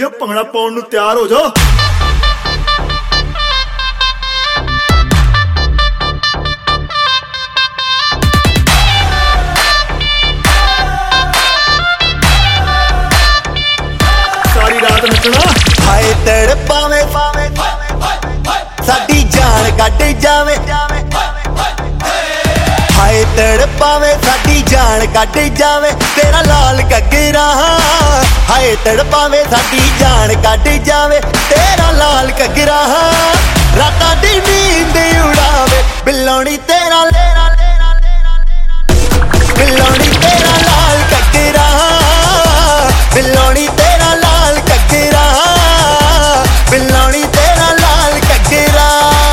ਭੰਗੜਾ ਪਾਉਣ ਨੂੰ ਤਿਆਰ ਹੋ ਜਾਓ। ਸਾਰੀ ਰਾਤ ਨੱਚਣਾ। ਹਾਏ ਤੜਪਾਵੇਂ ਸਾਡੀ ਜਾਨ ਕੱਢ ਜਾਵੇ, ਹਾਏ ਤੜਪਾਵੇਂ ਸਾਡੀ ਜਾਨ ਕੱਢ ਜਾਵੇ ਤੇਰਾ ਲਾਲ ਘੱਗਰਾ। ਹਾਏ ਤੜਪਾਵੇਂ ਸਾਡੀ ਜਾਨ ਕੱਢ ਜਾਵੇ ਤੇਰਾ ਲਾਲ ਘੱਗਰਾ। ਰਾਤਾਂ ਦੀ ਨੀਂਦ ਉਡਾਵੇ ਬਿੱਲੋਣੀ ਤੇਰਾ, ਬਿੱਲੋਣੀ ਤੇਰਾ ਲਾਲ ਘੱਗਰਾ, ਬਿੱਲੋਣੀ ਤੇਰਾ ਲਾਲ ਘੱਗਰਾ, ਬਿੱਲੋਣੀ ਤੇਰਾ ਲਾਲ ਘੱਗਰਾ।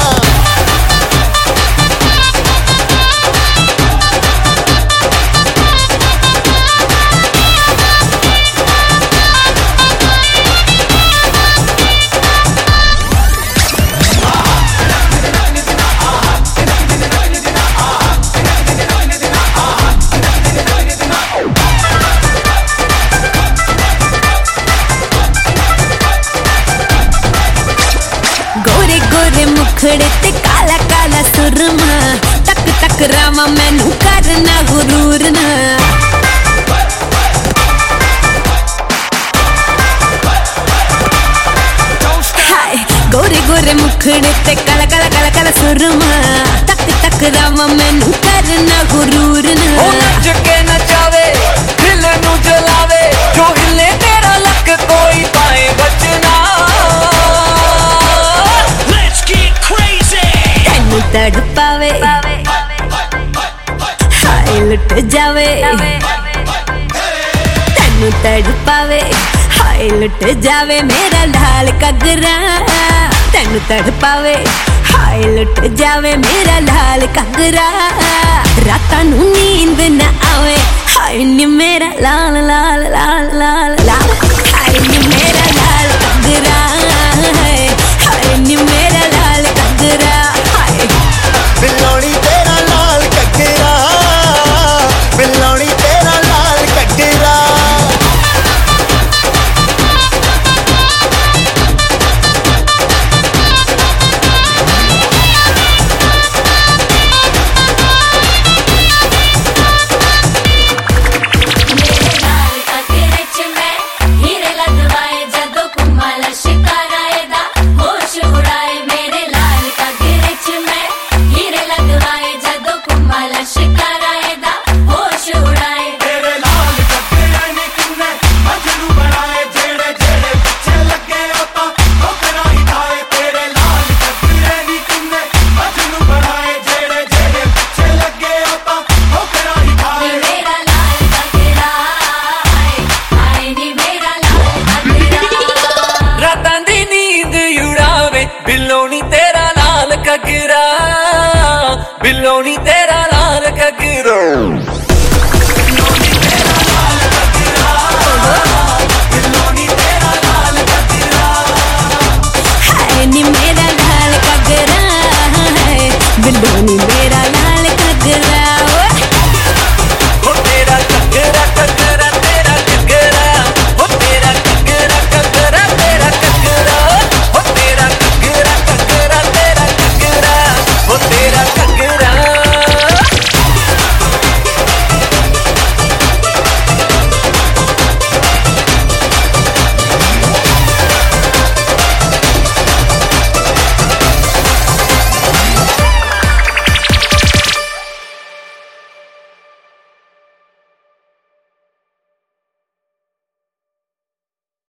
मुखड़े ते काला काला सुरमा, तक तक रामा मैनू करना गुरूर ना। हाय गोरे गोरे मुखड़े ते काला काला काला काला सुरमा, तक तक रामा मैनू करना गुरूर ना। ओ नच के नचावे दिल नू जलावे, जो हिले तेरा लक कोई पाए बचना। तड़पावे हाय लुट जावे, तेनू तड़पावे हाय लुट जावे मेरा लाल घग्गरा। तेनू तड़पावे हाय लुट जावे मेरा लाल घग्गरा। रातां नू नींद न आवे हाय नी मेरा लाल लाल लाल लाल लाल। हाय नी मेरा लाल घग्गरा, हाय नी मेरा लाल घग्गरा। बिल्लोनी तेरा लाल घग्गरा, बिल्लोनी तेरा लाल घग्गरा। बिल्लोनी तेरा लाल घग्गरा, बिल्लोनी तेरा